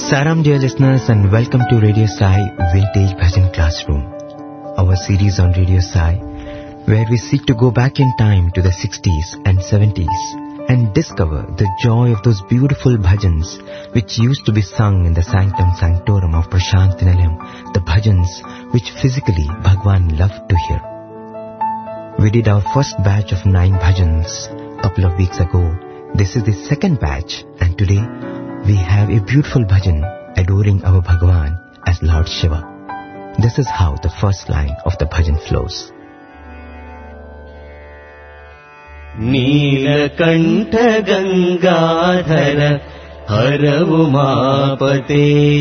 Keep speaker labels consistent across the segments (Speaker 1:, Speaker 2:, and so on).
Speaker 1: Saram dear listeners, and welcome to Radio Sai Vintage Bhajan Classroom, our series on Radio Sai, where we seek to go back in time to the 60s and 70s and discover the joy of those beautiful bhajans which used to be sung in the sanctum sanctorum of Prashant Nilayam, the bhajans which physically Bhagwan loved to hear. We did our first batch of 9 bhajans a couple of weeks ago. This is the second batch, and today we have a beautiful bhajan adoring our Bhagwan as Lord Shiva. This is how the first line of the bhajan flows.
Speaker 2: Neelakantha Gangadhara Hara Umapate.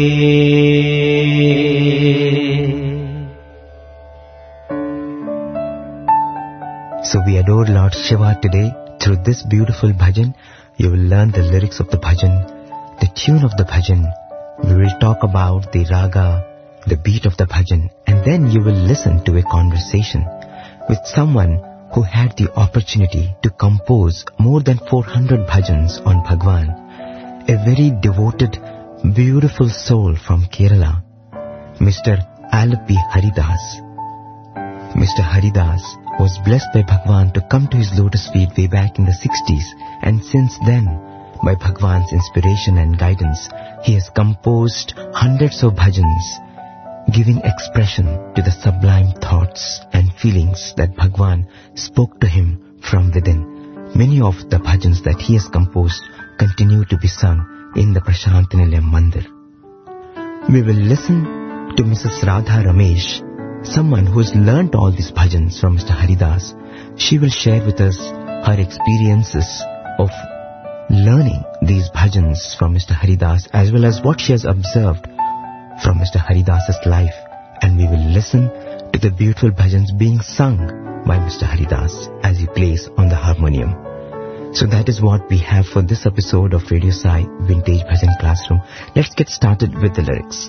Speaker 1: So we adore Lord Shiva today. Through this beautiful bhajan, you will learn the lyrics of the bhajan, the tune of the bhajan. We will talk about the raga, the beat of the bhajan, and then you will listen to a conversation with someone who had the opportunity to compose more than 400 bhajans on Bhagwan, a very devoted, beautiful soul from Kerala, Mr. Alappi Haridas. Mr. Haridas was blessed by Bhagwan to come to his lotus feet way back in the 60s, and since then, by Bhagwan's inspiration and guidance, he has composed hundreds of bhajans, giving expression to the sublime thoughts and feelings that Bhagwan spoke to him from within. Many of the bhajans that he has composed continue to be sung in the Prashant Nilayam Mandir. We will listen to Mrs. Radha Ramesh, someone who has learnt all these bhajans from Mr. Haridas. She will share with us her experiences of learning these bhajans from Mr. Haridas, as well as what she has observed from Mr. Haridas's life. And we will listen to the beautiful bhajans being sung by Mr. Haridas as he plays on the harmonium. So that is what we have for this episode of Radio Sai Vintage Bhajan Classroom. Let's get started with the lyrics.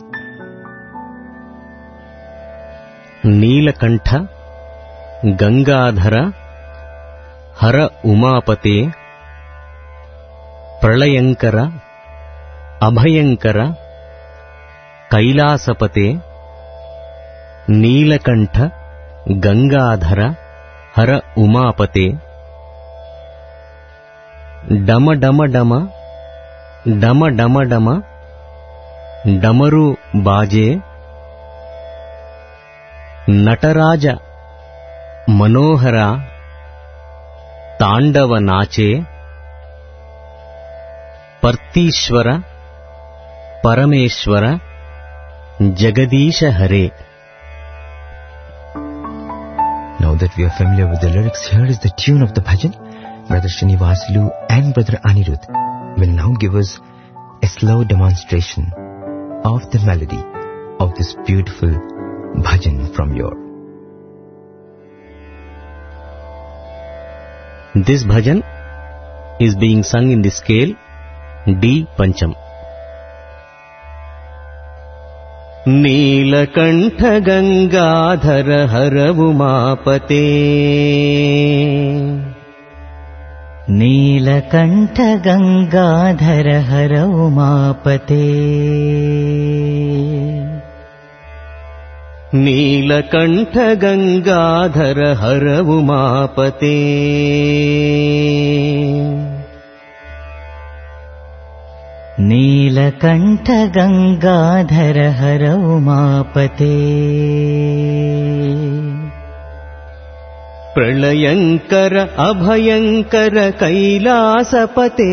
Speaker 2: Neelakantha Gangadhara Hara Umapate Pralayankara Abhayankara Kailasapate. Neelakantha Gangadhara Hara Umapate. Dama Dama Dama Dama Dama Dama Damaru Baje. Nataraja Manohara Tandava Nache. Partishwara Parameshwara Jagadisha Hare.
Speaker 1: Now that we are familiar with the lyrics, here is the tune of the bhajan. Brother Srinivasulu and Brother Anirudh will now give us a slow demonstration of the melody of this beautiful bhajan from your.
Speaker 2: This bhajan is being sung in the scale D Pancham. Neelakantha Gangadhara Hara Umapate.
Speaker 3: Neelakantha Gangadhara Hara Umapate.
Speaker 2: Neelakantha Gangadhara Hara Umapate.
Speaker 3: Neelakantha Gangadhara Hara Umapate.
Speaker 2: Pralayankara Abhayankara Kailasapate.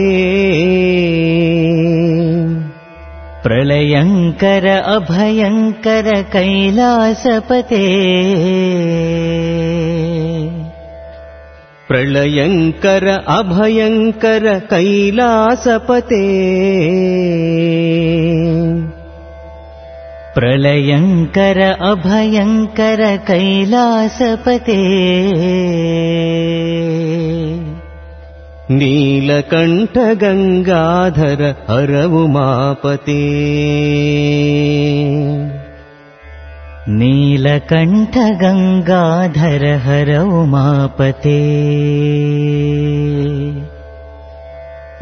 Speaker 3: Pralayankara Abhayankara Kailasapate.
Speaker 2: Pralayankara Abhayankara Kailasapate.
Speaker 3: Pralayankara Abhayankara Kailasapate.
Speaker 2: Neelakantha Gangadhara Hara Umapate.
Speaker 3: Neelakantha Gangadhara Hara Umapate.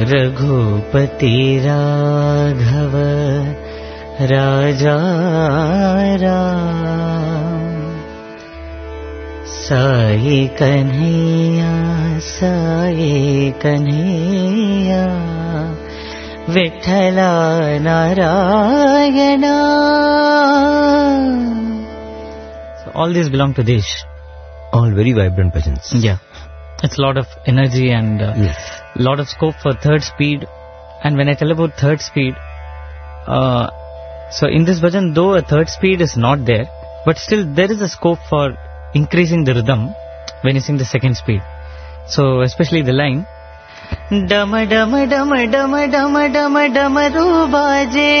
Speaker 3: Raghupati Raghav Raja Ram, Sai Kanhaiya Vitthala Narayana. So all these belong to Desh.
Speaker 1: All very vibrant bhajans.
Speaker 3: Yeah, it's a lot of energy and
Speaker 1: Yes.
Speaker 3: lot of scope for third speed. And when I tell about third speed, so in this bhajan, though a third speed is not there, but still there is a scope for increasing the rhythm when you sing the second speed. So especially the line dam dam dam dam dam dam damaru baje,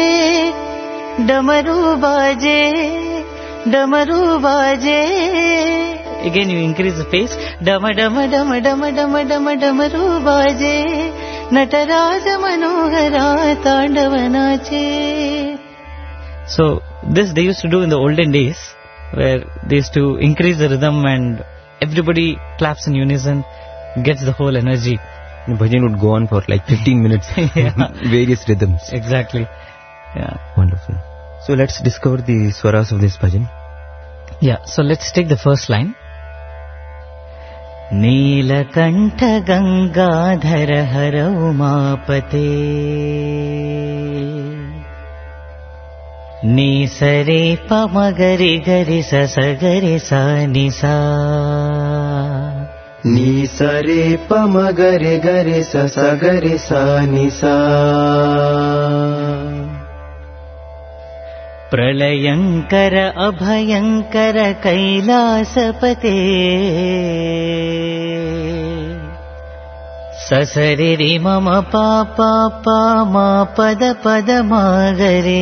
Speaker 3: damaru baje, damaru baje. Again you increase the pace. Dam dam dam dam dam dam damaru baje, nataraja manohara tandavanache. So this they used to do in the olden days, where they used to increase the rhythm and everybody claps in unison, gets the whole energy.
Speaker 1: The bhajan would go on for like 15 minutes.
Speaker 3: Yeah.
Speaker 1: Various rhythms.
Speaker 3: Exactly. Yeah.
Speaker 1: Wonderful. So let's discover the swaras of this bhajan.
Speaker 3: Yeah. So let's take the first line. Neelakantha Gangadhara Hara Umapate, ni sare pamagari gari sa sagari sa ni sa,
Speaker 1: ni sare pamagari gari sa sagari sa ni sa.
Speaker 3: प्रलयंकर Abhyankar कैलासपते, ससरि रि मम पापा मा पद पद मागरे,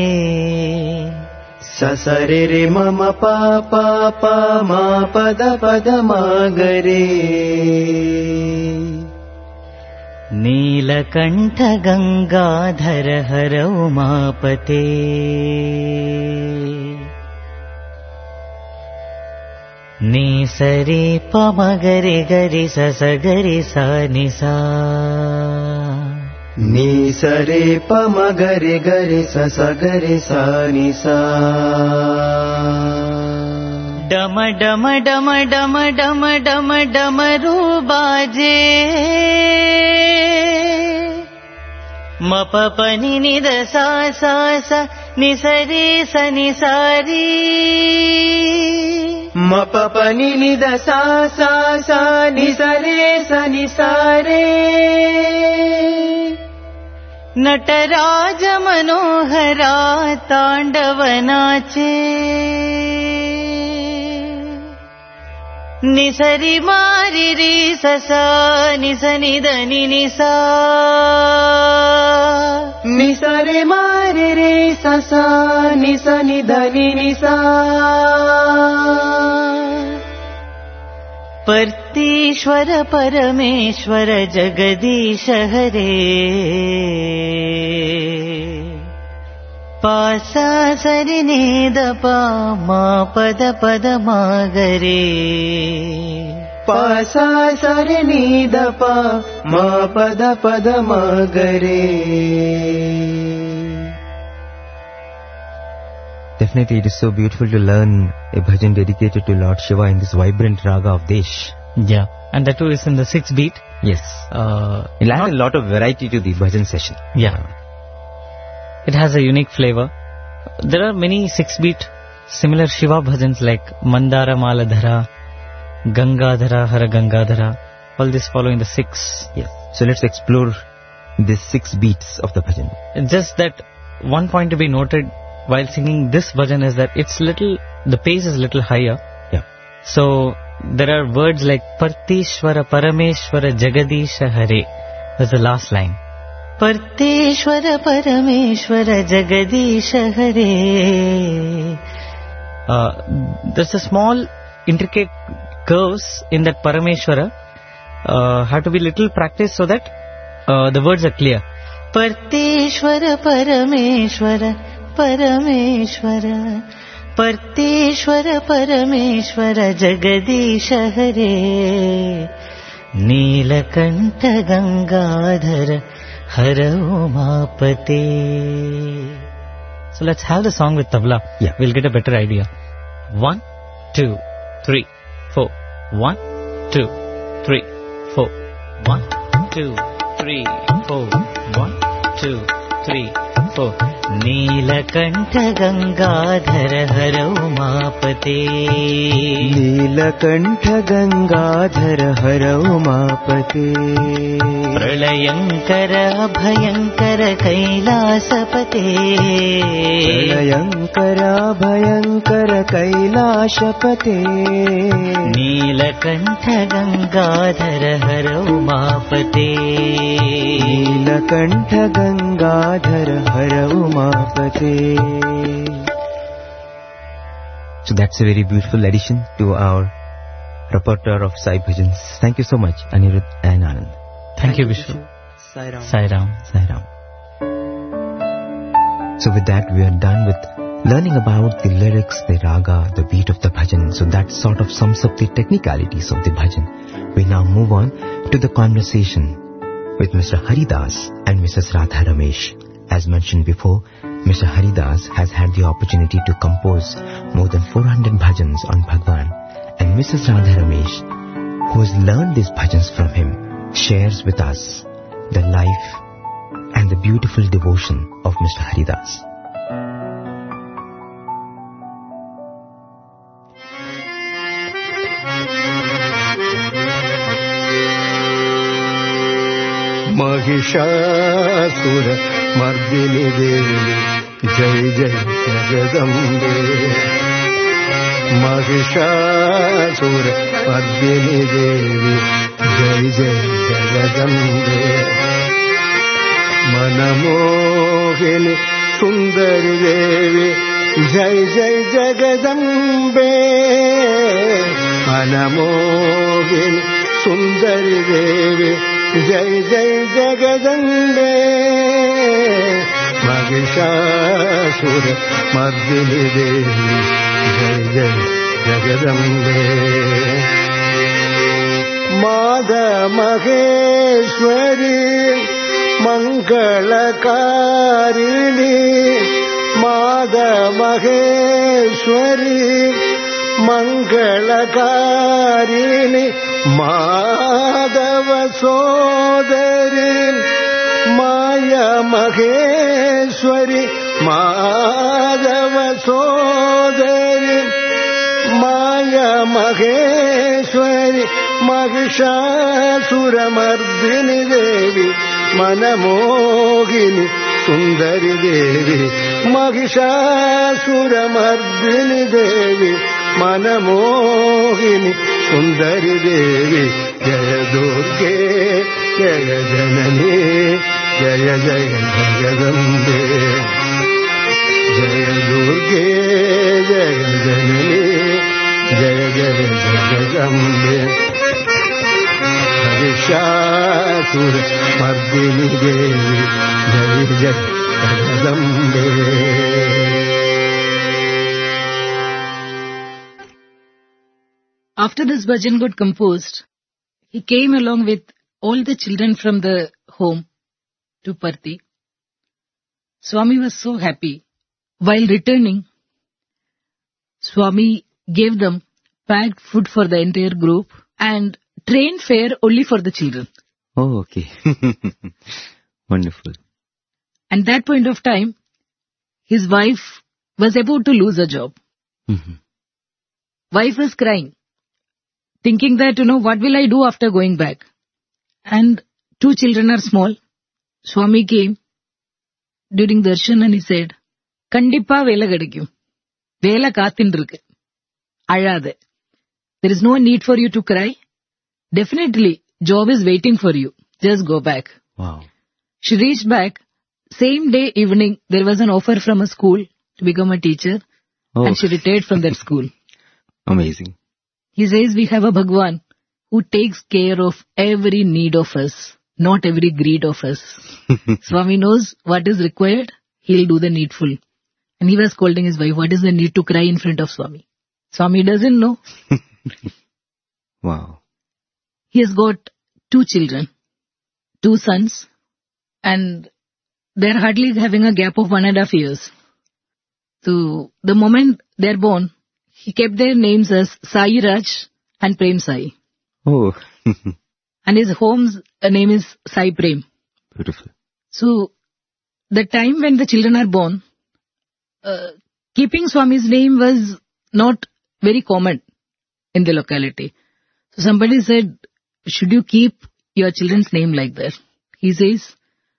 Speaker 1: ससरे रे मम पापा मा पद पद मागरे.
Speaker 3: नीलकंठ गंगाधर हर उमापते, नी सरे पमगरे गरि ससगरि सा नि सा,
Speaker 1: नी सरे पमगरे गरि ससगरि सा नि सा.
Speaker 3: डम डम डम डम डम डम डमरू बाजे, मप पनि नि द सा सा सा नि सरे स नि सारी,
Speaker 1: मप पनि नि द सा सा सा नि सरे स नि सारे.
Speaker 3: नटराज मनोहरा तांडवनाचे, निसरि मारि रि ससा निस निद नि निसा,
Speaker 1: निसरे मारे रे ससा निस निद नि निसा.
Speaker 3: पर्तीश्वर परमेश्वर जगदीश हरे, पासा सरि निद पा मा पद पद मागरे,
Speaker 1: पासा सरि निद पा मा पद पद Magrey. Definitely it is so beautiful to learn a bhajan dedicated to Lord Shiva in this vibrant raga of Desh.
Speaker 3: Yeah, and that too is in the 6th beat.
Speaker 1: Yes. It'll add a lot of variety to the bhajan session.
Speaker 3: Yeah. It has a unique flavor. There are many 6-beat similar Shiva bhajans like Mandara Maladhara, Gangadhara Hara Gangadhara. All this following the 6.
Speaker 1: Yes. So let's explore the 6 beats of the bhajan.
Speaker 3: Just that one point to be noted while singing this bhajan is that the pace is a little higher.
Speaker 1: Yeah.
Speaker 3: So there are words like Partishwara Parameshwara Jagadisha Hare. That's the last line. Partishwara Parameshwara Jagadisha Hare. There's a small intricate curves in that Parameshwara. Have to be little practice so that the words are clear. Partishwara Parameshwara Parameshwara, Partishwara Parameshwara Jagadisha Hare, Neelkanth Gangadhar her उमापते. So let's have the song with tabla.
Speaker 1: Yeah.
Speaker 3: We'll get a better idea. 1, 2, 3, 4. 1, 2, 3, 4. 1, 2, 3, 4. 1, 2, 3, 4. Neelkanth Gangadhar her उमापते.
Speaker 1: Neelkanth Gangadhar her उमापते.
Speaker 3: प्रलयङ्कर Abhayankar कैलासपते.
Speaker 1: प्रलयङ्कर Abhayankar कैलासपते.
Speaker 3: Neelkanth Gangadhar her उमापते.
Speaker 1: Neelkanth Gangadhar her उमापते. So that's a very beautiful addition to our repertoire of Sai Bhajans. Thank you so much, Anirudh and Anand.
Speaker 3: Thank you, Vishnu.
Speaker 1: Sai Ram.
Speaker 3: Sai Ram.
Speaker 1: Sai Ram. So with that, we are done with learning about the lyrics, the raga, the beat of the bhajan. So that sort of sums up the technicalities of the bhajan. We now move on to the conversation with Mr. Haridas and Mrs. Radha Ramesh. As mentioned before, Mr. Haridas has had the opportunity to compose more than 400 bhajans on Bhagwan, and Mrs. Radha Ramesh, who has learned these bhajans from him, shares with us the life and the beautiful devotion of Mr. Haridas.
Speaker 4: Mahishasura Mardini देवी जय जय जगदम्बे. महिषासुर मर्दिनी देवी जय जय जगदम्बे. मनमोहिनी सुंदरी देवी जय जय जगदम्बे. मनमोहिनी सुंदरी देवी जय जय जगदम्बे. महिषासुर मर्दिनी देवी जय जय जगदम्बे. माद महेश्वरी मंगलकारिणी. माद महेश्वरी मंगलकारिणी. माधव सोदरी माया महेश्वरी. माधव सोदरी माया महेश्वरी. महिषासुरमर्दिनी देवी मनमोहिनी सुंदरी देवी. महिषासुरमर्दिनी देवी मनमोहिनी सुंदरी देवी. जय दुर्गे जय जननी जय जय जगदम्बे. जय दुर्गे जय जननी जय जय जगदम्बे. महिषासुर मर्दिनी देवी जय जय Jagdambe.
Speaker 5: After this bhajan got composed, he came along with all the children from the home to Parthi. Swami was so happy. While returning, Swami gave them packed food for the entire group and train fare only for the children.
Speaker 1: Oh, okay. Wonderful.
Speaker 5: At that point of time, his wife was about to lose her job.
Speaker 1: Mm-hmm.
Speaker 5: Wife was crying, thinking that, what will I do after going back? And 2 children are small. Swami came during darshan and he said, Kandippa vela kadikkum. Vela kaathindirukku. Azhadhe. There is no need for you to cry. Definitely, job is waiting for you. Just go back.
Speaker 1: Wow.
Speaker 5: She reached back. Same day evening, there was an offer from a school to become a teacher.
Speaker 1: Oh.
Speaker 5: And she retired from that school.
Speaker 1: Amazing.
Speaker 5: He says we have a Bhagwan who takes care of every need of us, not every greed of us. Swami knows what is required, he'll do the needful. And he was scolding his wife, what is the need to cry in front of Swami? Swami doesn't know.
Speaker 1: Wow.
Speaker 5: He has got two children, two sons, and they're hardly having a gap of 1.5 years. So the moment they're born, he kept their names as Sai Raj and Prem Sai.
Speaker 1: Oh,
Speaker 5: And his home's name is Sai Prem.
Speaker 1: beautiful.
Speaker 5: So the time when the children are born, keeping Swami's name was not very common in the locality. So somebody said, should you keep your children's name like that? He says,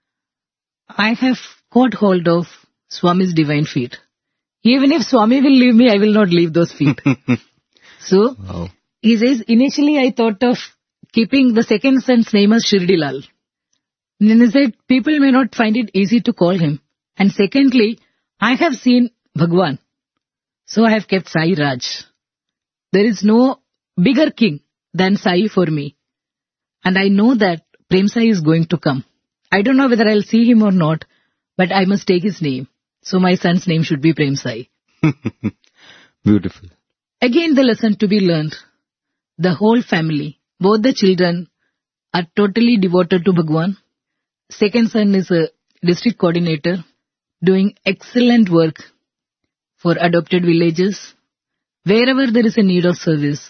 Speaker 5: I have caught hold of Swami's divine feet. Even if Swami will leave me, I will not leave those feet. So,
Speaker 1: Wow.
Speaker 5: he says, initially I thought of keeping the second son's name as Shirdilal. And then he said, people may not find it easy to call him. And secondly, I have seen Bhagwan. So I have kept Sai Raj. There is no bigger king than Sai for me. And I know that Prem Sai is going to come. I don't know whether I'll see him or not, but I must take his name. So my son's name should be Prem Sai.
Speaker 1: Beautiful.
Speaker 5: Again, the lesson to be learned. The whole family, both the children, are totally devoted to Bhagwan. Second son is a district coordinator, doing excellent work for adopted villages. Wherever there is a need of service.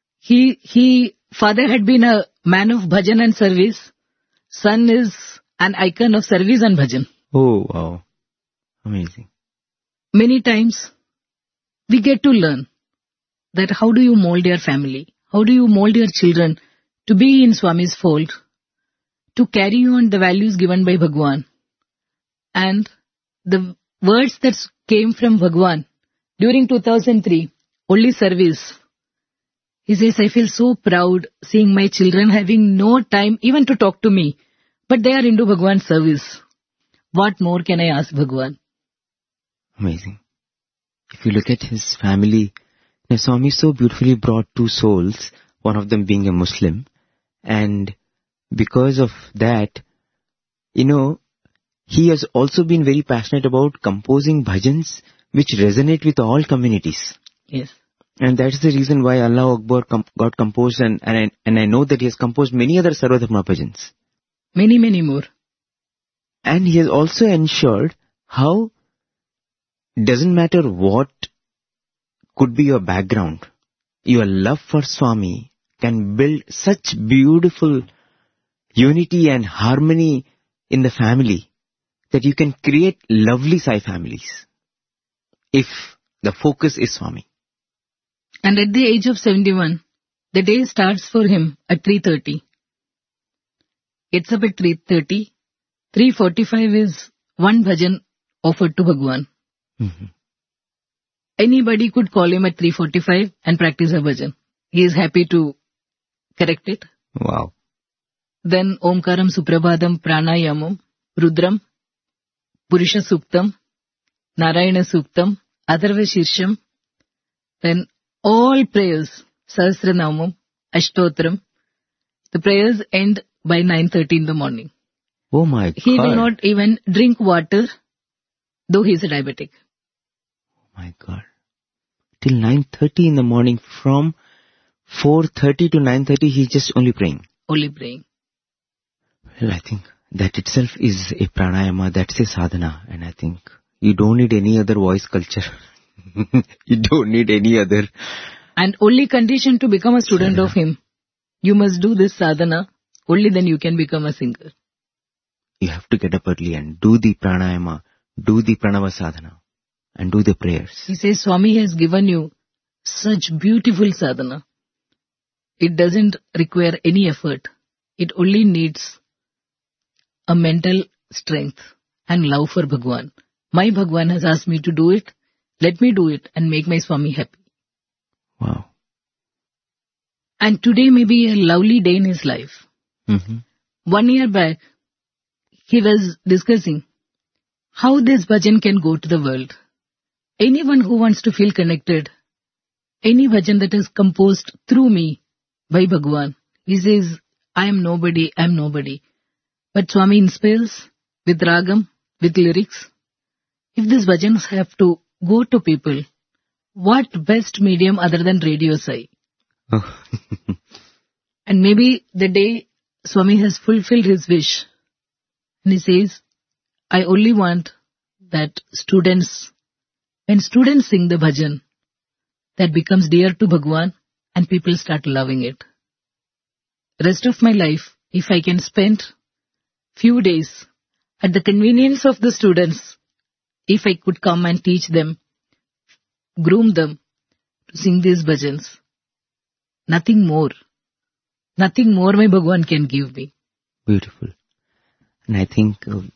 Speaker 5: Father had been a man of bhajan and service. Son is an icon of service and bhajan.
Speaker 1: Oh, wow. Amazing.
Speaker 5: Many times, we get to learn that how do you mold your family? How do you mold your children to be in Swami's fold? To carry on the values given by Bhagwan. And the words that came from Bhagwan during 2003, only service. He says, I feel so proud seeing my children having no time even to talk to me, but they are into Bhagwan's service. What more can I ask Bhagwan?
Speaker 1: Amazing. If you look at his family, now Swami so beautifully brought two souls, one of them being a Muslim, and because of that, he has also been very passionate about composing bhajans which resonate with all communities.
Speaker 5: Yes.
Speaker 1: And that's the reason why Allah Akbar got composed, and I know that he has composed many other Sarvadharma bhajans.
Speaker 5: Many, many more.
Speaker 1: And he has also ensured how doesn't matter what could be your background, your love for Swami can build such beautiful unity and harmony in the family that you can create lovely Sai families if the focus is Swami.
Speaker 5: And at the age of 71, the day starts for him at 3:30. Gets up at 3:30. 3:45 is one bhajan offered to Bhagwan.
Speaker 1: Mm-hmm.
Speaker 5: Anybody could call him at 3:45 and practice a bhajan. He is happy to correct it.
Speaker 1: Wow.
Speaker 5: Then Omkaram Suprabhadam Pranayamam Rudram Purusha Suktam Narayana Suktam Atharva Shirsham. Then all prayers, Sahasranamam, Ashtotram, the prayers end by 9:30 in the morning.
Speaker 1: Oh my God.
Speaker 5: He will not even drink water, though he is a diabetic.
Speaker 1: Oh my God. Till 9:30 in the morning, from 4:30 to 9:30, he's just only praying.
Speaker 5: Only praying.
Speaker 1: Well, I think that itself is a pranayama, that's a sadhana, and I think you don't need any other voice culture. You don't need any other.
Speaker 5: And only condition to become a student of him, you must do this sadhana, only then you can become a singer.
Speaker 1: You have to get up early and do the pranayama, do the pranava sadhana, and do the prayers.
Speaker 5: He says Swami has given you such beautiful sadhana. It doesn't require any effort. It only needs a mental strength and love for Bhagwan. My Bhagwan has asked me to do it. Let me do it and make my Swami happy.
Speaker 1: Wow.
Speaker 5: And today may be a lovely day in his life.
Speaker 1: Mm-hmm.
Speaker 5: 1 year back, he was discussing how this bhajan can go to the world. Anyone who wants to feel connected, any bhajan that is composed through me by Bhagwan, he says, I am nobody. But Swami inspires with ragam, with lyrics. If these bhajans have to go to people, what best medium other than Radio Sai?
Speaker 1: Oh.
Speaker 5: And maybe the day Swami has fulfilled his wish. And he says, I only want that when students sing the bhajan, that becomes dear to Bhagwan and people start loving it. Rest of my life, if I can spend few days at the convenience of the students, if I could come and teach them, groom them to sing these bhajans, nothing more my Bhagwan can give me.
Speaker 1: Beautiful. And I think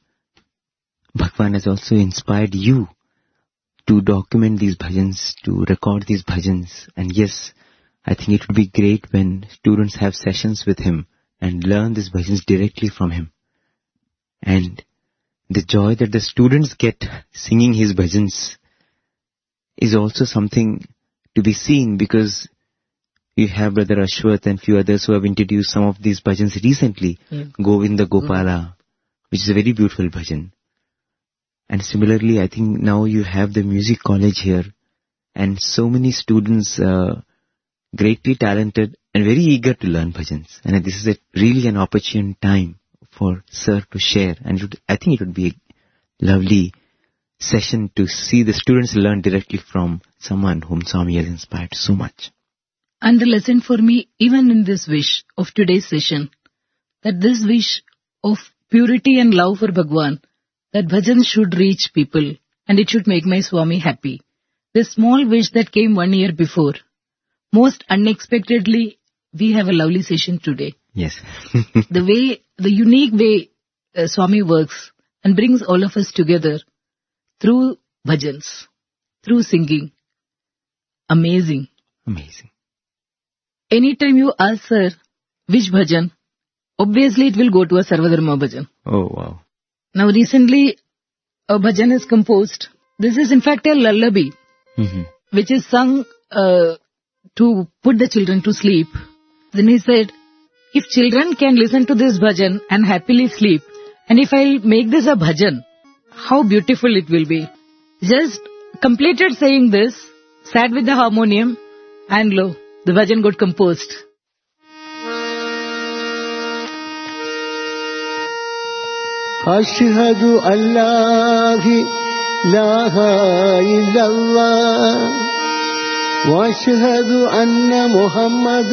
Speaker 1: Bhagwan has also inspired you to document these bhajans, to record these bhajans. And yes, I think it would be great when students have sessions with him and learn these bhajans directly from him. And the joy that the students get singing his bhajans is also something to be seen, because you have Brother Ashwath and few others who have introduced some of these bhajans recently. Govinda Gopala, which is a very beautiful bhajan. And similarly, I think now you have the music college here, and so many students greatly talented and very eager to learn bhajans. And this is really an opportune time for Sir to share. And I think it would be a lovely session to see the students learn directly from someone whom Swami has inspired so much.
Speaker 5: And the lesson for me, even in this wish of today's session, that this wish of purity and love for Bhagwan, that bhajan should reach people and it should make my Swami happy. This small wish that came 1 year before, most unexpectedly, we have a lovely session today.
Speaker 1: Yes.
Speaker 5: The unique way Swami works and brings all of us together through bhajans, through singing. Amazing.
Speaker 1: Amazing.
Speaker 5: Anytime you ask Sir, which bhajan, obviously it will go to a Sarvadharma bhajan.
Speaker 1: Oh, wow.
Speaker 5: Now recently, a bhajan is composed. This is in fact a lullaby, which is sung to put the children to sleep. Then he said, if children can listen to this bhajan and happily sleep, and if I make this a bhajan, how beautiful it will be. Just completed saying this, sat with the harmonium, and lo, the bhajan got composed.
Speaker 4: Ashhadu Allah ilaha illallah wa ashhadu anna Muhammad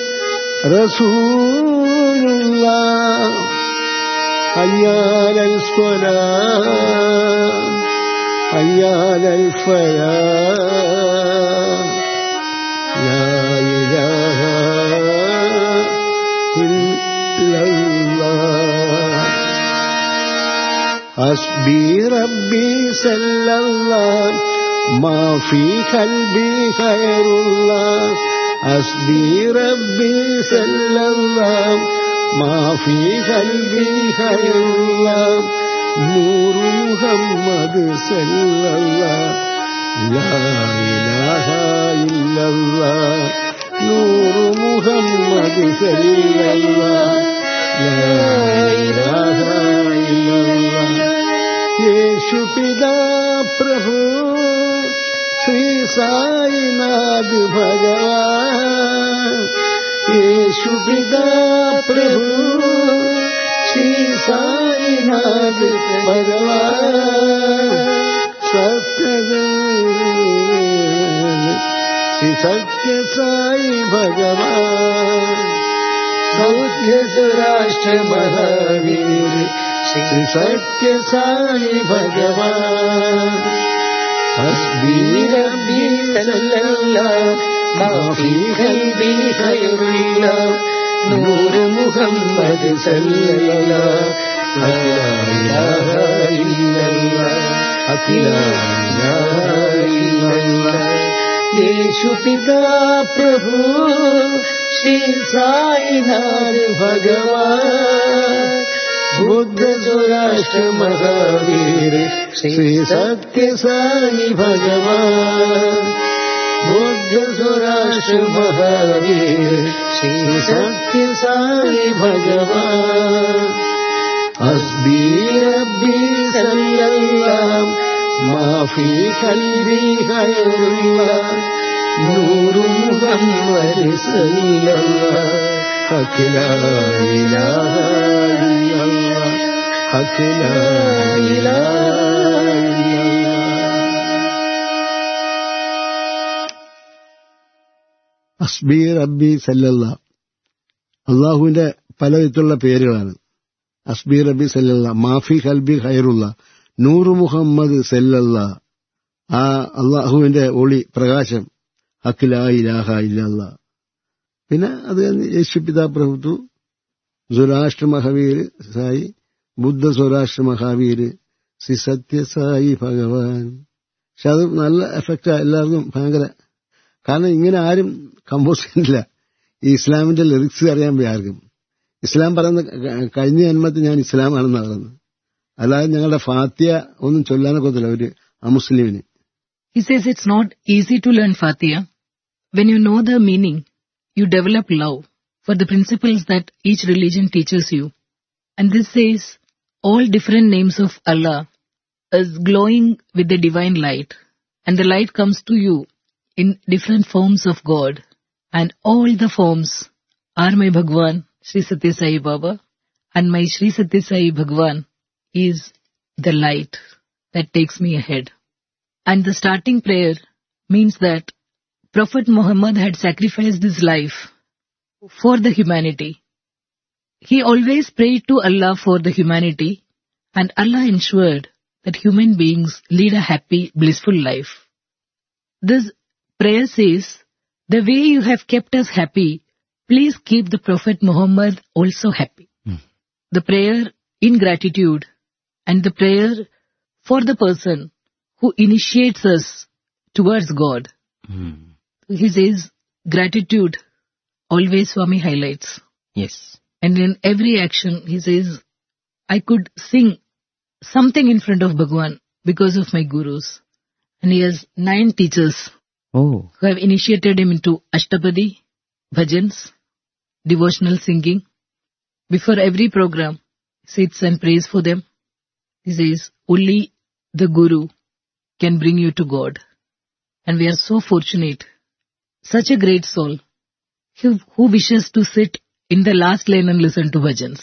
Speaker 4: Rasulullah. Hayya alal salah, hayya alal falah, la ilaha illallah. Hasbi Rabbi sallallah, ma fi qalbi khairullah. Hasbi Rabbi sallallah, ma fi qalbi khairullah. Nur Muhammad sallallah, la ilaha illallah. Nur Muhammad sallallah, la ilaha illallah. Yeshu Pida Prabhu Sri Sai Nath Bhagavan. Yeshu Pida Prabhu Sri Sai Nath Bhagavan. Sri Satya Sai Bhagavan. Saudya Surashtra Mahavir Sri Satya Sai Bhagavan. Hasbi Rabbi sallallah, ma fi qalbi khairullah. Nur Muhammad sallallah, la ilaha illallah, la ilaha illallah. Yeshu Pita Prabhu Shri Sai Nath Bhagavan. Buddha Zoroaster Mahavir Sri Satya Sai Bhagavan. Buddha Zoroaster Mahavir Sri Satya Sai Bhagavan. Hasbi Rabbi sallallah, ma fi qalbi khairullah. Nur Muhammad sallallah, हक ला इलाहा इल्लल्लाह, हक ला इलाहा इल्लल्लाह. ഹസ്ബി റബ്ബി സല്ലല്ലാഹ്. അള്ളാഹുവിന്റെ പലവിധത്തിലുള്ള പേരുകളാണ്. ഹസ്ബി റബ്ബി സല്ലല്ലാഹ്, മാഫി ഖൽബി ഖൈറുള്ള, നൂറ് മുഹമ്മദ് സല്ലല്ലാഹ്, ആ അള്ളാഹുവിന്റെ ഒളി പ്രകാശം, ഹക്ക് ലാ ഇലാഹ ഇല്ലല്ലാഹ്. പിന്നെ അത് യേശുപിതാ പ്രഭു, സുരാഷ്ട്ര മഹാവീർ സായി, ബുദ്ധ സ്വരാഷ്ട്ര മഹാവീർ, ശ്രീ സത്യസായി ഭഗവാൻ. പക്ഷെ അത് നല്ല എഫക്റ്റാ, എല്ലാവർക്കും ഭയങ്കര. കാരണം ഇങ്ങനെ ആരും കമ്പോസ് ചെയ്യുന്നില്ല. ഈ ഇസ്ലാമിന്റെ ലിറിക്സ് അറിയാൻ പോയി ആർക്കും. ഇസ്ലാം പറയുന്ന കഴിഞ്ഞ ജന്മത്തിൽ ഞാൻ ഇസ്ലാമാണെന്ന് പറയുന്നത്, അല്ലാതെ ഞങ്ങളുടെ ഫാത്തിയ ഒന്നും ചൊല്ലാനൊക്കത്തില്ല ഒരു അമുസ്ലിമിന്.
Speaker 5: He says it's not easy to learn Fatiha. When you know the meaning, you develop love for the principles that each religion teaches you. And this says all different names of Allah is glowing with the divine light, and the light comes to you in different forms of God, and all the forms are my Bhagwan Sri Satya Sai Baba, and my Sri Satya Sai Bhagwan is the light that takes me ahead. And the starting prayer means that Prophet Muhammad had sacrificed his life for the humanity. He always prayed to Allah for the humanity, and Allah ensured that human beings lead a happy, blissful life. This prayer says, the way you have kept us happy, please keep the Prophet Muhammad also happy. The prayer in gratitude and the prayer for the person who initiates us towards God. He says, gratitude, always Swami highlights.
Speaker 1: Yes.
Speaker 5: And in every action, he says, I could sing something in front of Bhagwan because of my gurus. And he has 9 teachers
Speaker 1: Oh.
Speaker 5: who have initiated him into Ashtapadi, bhajans, devotional singing. Before every program, he sits and prays for them. He says, only the Guru can bring you to God. And we are so fortunate. Such a great soul who wishes to sit in the last lane and listen to bhajans.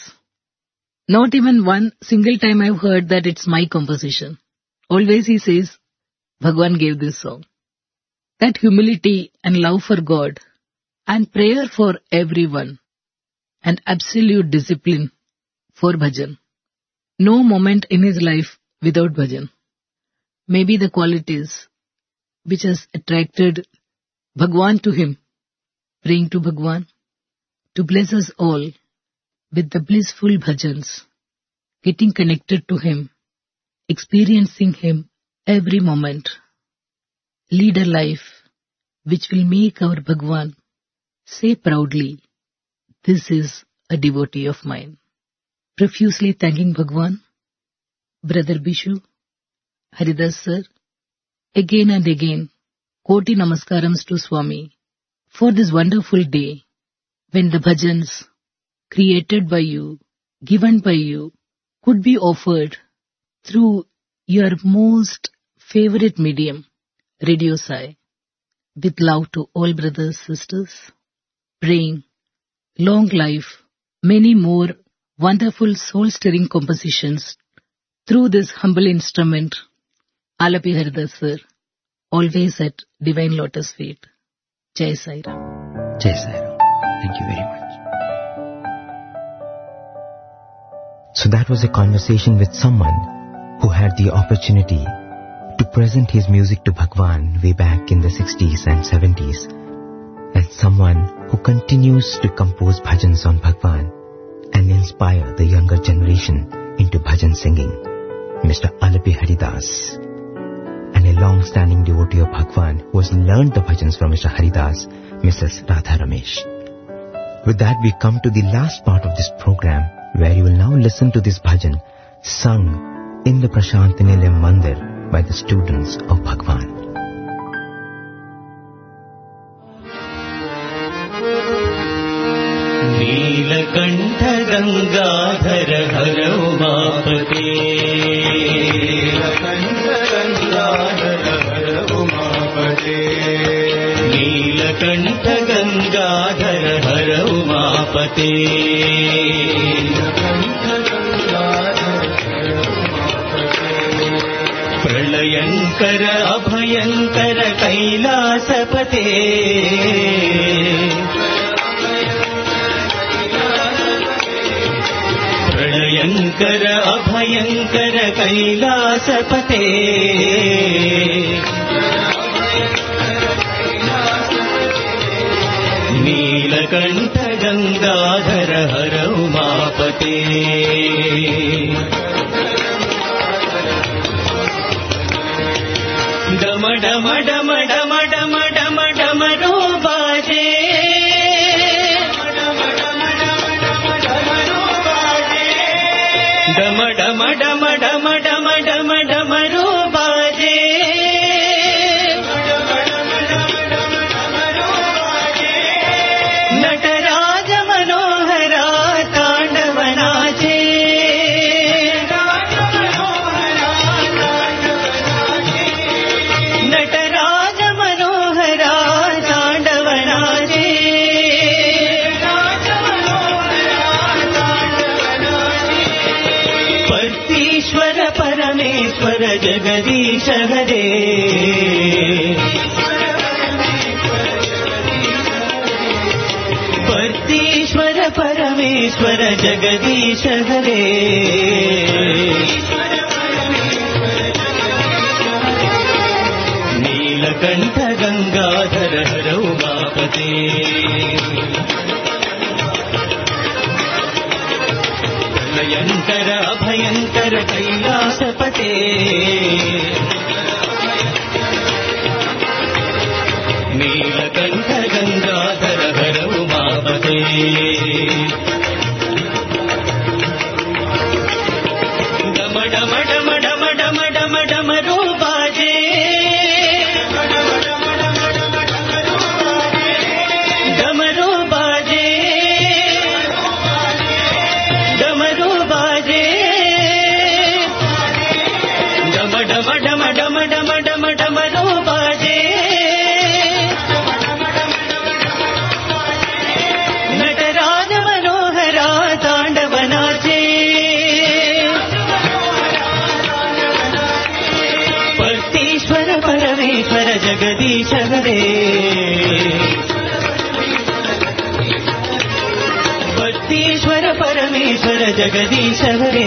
Speaker 5: Not even one single time I've heard that it's my composition. Always he says, Bhagwan gave this song. That humility and love for God and prayer for everyone and absolute discipline for bhajan. No moment in his life without bhajan. Maybe the qualities which has attracted Bhagwan to him, praying to Bhagwan to bless us all with the blissful bhajans, getting connected to him, experiencing him every moment. Lead a life which will make our Bhagwan say proudly, this is a devotee of mine. Profusely thanking Bhagwan, Brother Bishu, Haridas sir, again and again, Koti Namaskarams to Swami for this wonderful day when the bhajans created by you, given by you, could be offered through your most favorite medium, Radio Sai. With love to all brothers, sisters, praying long life, many more wonderful soul-stirring compositions through this humble instrument, Alapi Haridas sir, always at Divine Lotus feet. Jai Sai Ram.
Speaker 1: Jai Sai Ram. Thank you very much. So that was a conversation with someone who had the opportunity to present his music to Bhagwan way back in the 60s and 70s, and someone who continues to compose bhajans on Bhagwan and inspire the younger generation into bhajan singing, Mr. Alapi Haridas, and a long-standing devotee of Bhagwan who has learned the bhajans from Mr. Haridas, Mrs. Radha Ramesh. With that, we come to the last part of this program, where you will now listen to this bhajan sung in the Prashantinilaya Mandir by the students of Bhagwan.
Speaker 2: Neelkanth Gangadhar हर उमापते, नीलकंठ गंगाधर हर उमापते, नीलकंठ गंगाधर हर
Speaker 3: उमापते प्रलयंकर अभयंकर कैलासपते प्रलयंकर अभयंकर कैलासपते नीलकंठ गंगाधर हर उमापते डम डम डम डम डम डम डमरू बाजे डम डम डम डम डम डम डमरू बाजे नटराज मनोहरा तांडव नाचे नटराज मनोहरा तांडव नाचे पर्तीश्वर परमेश्वर जगदीश हरे पर्तीश्वर परमेश्वर जगदीश हरे नीलकंठ गंगाधर हर उमापते प्रलयंकर अभयंकर कैलासपते नीलकंठ गंगाधर हर उमापते डम डम डम डम डम डम डमरू बाजे डमरू बाजे डमरू बाजे डम डम डम डम डम डम डमरू बाजे नटराज मनोहरा तांडव नाचे पर्तीश्वर परमेश्वर जगदीश हरे पर्तीश्वर परमेश्वर जगदीश हरे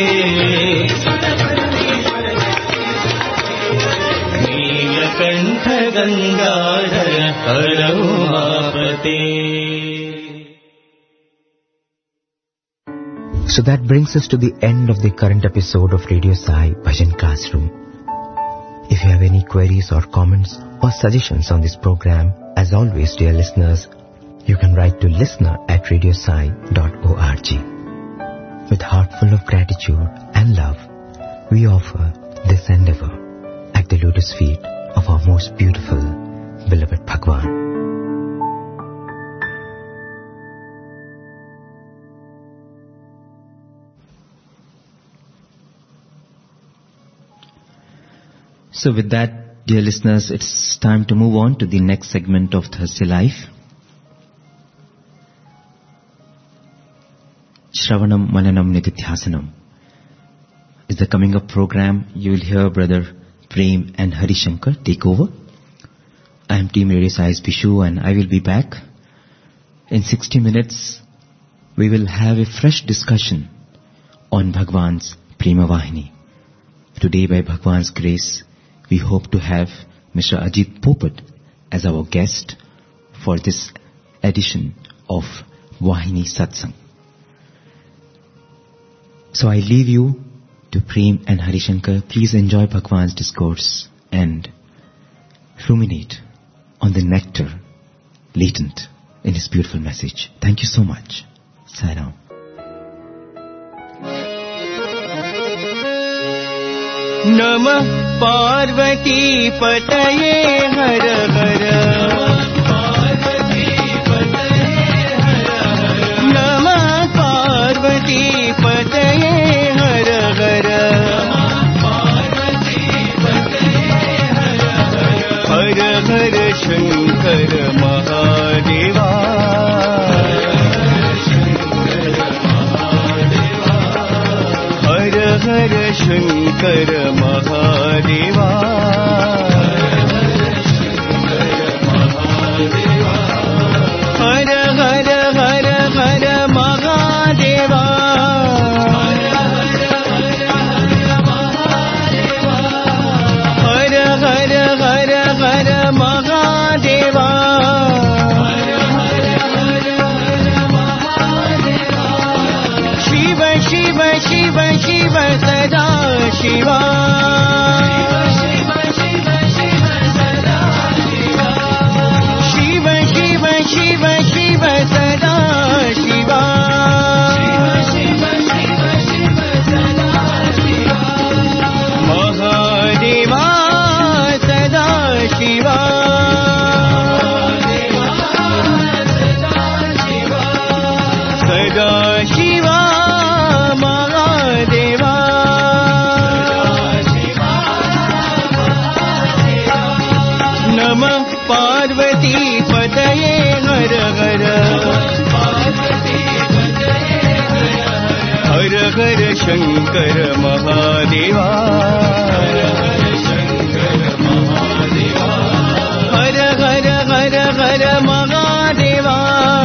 Speaker 3: नीलकंठ गंगाधर हर उमापते.
Speaker 1: So that brings us to the end of the current episode of Radio Sai Bhajan Classroom. If you have any queries or comments or suggestions on this program, as always, dear listeners, you can write to listener@radiosai.org. With heart full of gratitude and love, we offer this endeavor at the lotus feet of our most beautiful, beloved Bhagwan.
Speaker 6: So with that, dear listeners, it's time to move on to the next segment of Thursday Life. Shravanam Mananam Nididhyasanam is the coming up program. You will hear Brother Prem and Hari Shankar take over. I am Team Radio Sai's Bishu and I will be back. In 60 minutes, we will have a fresh discussion on Bhagwan's Prema Vahini. Today, by Bhagwan's grace, we hope to have Mr. Ajit Popat as our guest for this edition of Vahini Satsang. So I leave you to Prem and Hari Shankar. Please enjoy Bhagwan's discourse and ruminate on the nectar latent in his beautiful message. Thank you so much. Sai Ram.
Speaker 3: नमः पार्वती पतये हर हर नमः पार्वती पतये हर हर हर हर शंकर महादेवा
Speaker 7: हर शंकर महादेवा हर हर हर हर महादेवा हर हर हर हर महादेवा शिव शिव शिव शिव सदा शिवा शिव शिव शिव शिव सदा शिवा महादेवा सदा शिवा सदा शिवा महादेवा नमः पार्वती पतये हर हर हर हर शंकर महादेवा हर हर हर हर हर महादेवा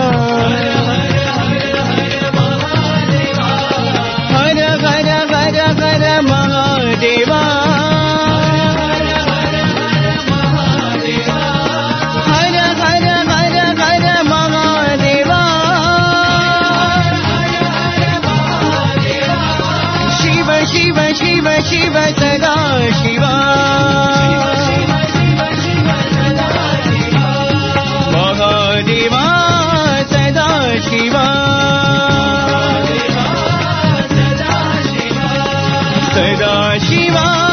Speaker 7: हर हर हर हर महादेवा हर हर हर हर महादेवा शिव शिव शिव शिव सदा शिवा महादेवा सदा शिवा सदा शिवा